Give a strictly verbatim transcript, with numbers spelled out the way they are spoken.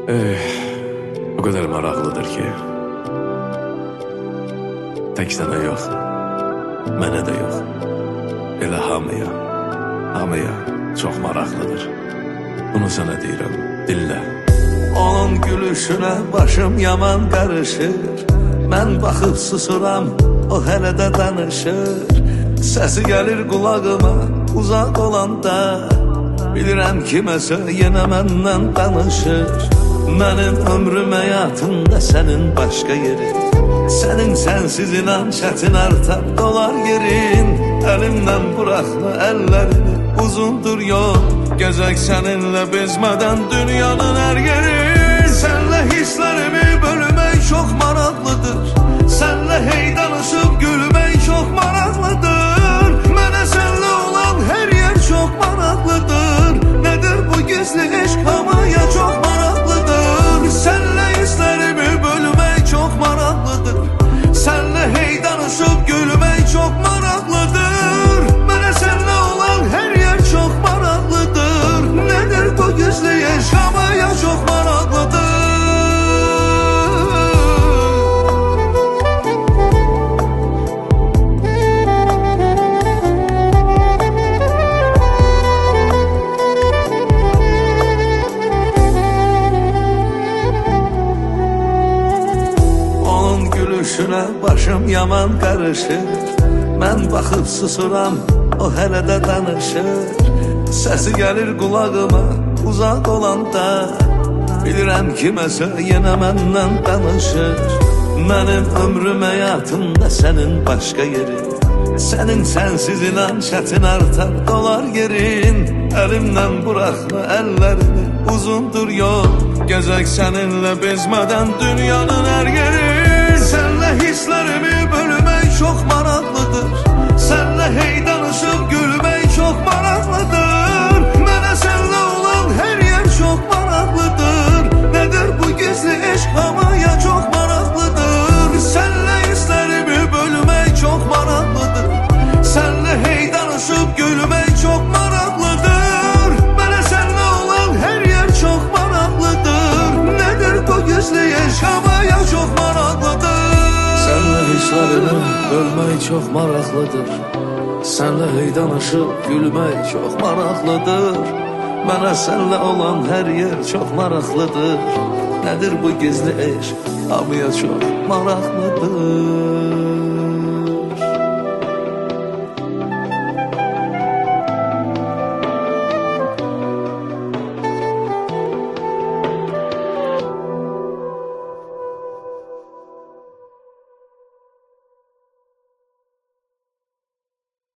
Eh, o kadar maraqlıdır ki, tek sənə yox, mənə də yox, elə hamıya, hamıya çox maraqlıdır. Bunu sənə deyirəm, dinlə. Onun gülüşünə başım yaman qarışır, mən baxıb susuram, o hələ də danışır. Səsi gəlir qulağıma uzaq olanda, bilirəm kiməsə yenə məndən danışır. Mənim ömrüm həyatımda sənin başqa yerin, sənin sənsiz inan çətin artar dolar yerin. Əlimdən buraxma əllərini, uzundur yol, gəzək səninlə bezmədən dünyanın hər yeri. Sənlə hisslərimi bölmək çox maraqlıdır, sənlə hey danışıb gülmək çox maraqlıdır. Mənə sənlə olan hər yer çox maraqlıdır, nədir bu gizli eşq hamıya çox maraqlıdır. Sənlə hisslərimi bölmək çox maraqlıdır, sənlə hey danışıb gülmək çox maraqlıdır. Mənə sənlə olan hər yer çox maraqlıdır, nədir bu gizli eşq hamıya çox maraqlıdır. Gülüşünə başım yaman qarışır, mən baxıb susuram, o hələ də danışır. Səsi gəlir qulağıma uzaq olanda, bilirəm kiməsə yenə məndən danışır. Mənim ömrüm həyatımda sənin başqa yerin, sənin sənsiz inan çətin artar dolar yerin. Əlimdən buraxma əllərini, uzundur yol, gəzək səninlə bezmədən dünyanın hər yeri. Sənlə hisslərimi bölmək çox maraqlıdır, sənlə hey danışıb gülmək çox maraqlıdır. Mənə sənlə olan hər yer çox maraqlıdır, nədir bu gizli eşq hamıya çox maraqlıdır. Sənlə hisslərimi bölmək çox maraqlıdır, sənlə hey danışıb gülmək çox maraqlıdır. Mənə sənlə olan hər yer çox maraqlıdır, nədir bu gizli eşq hamıya çox maraqlıdır. Sənlə hisslərimi bölmək çox maraqlıdır, sənlə hey danışıb gülmək çox maraqlıdır. Mənə sənlə olan hər yer çox maraqlıdır, nədir bu gizli eşq hamıya çox maraqlıdır.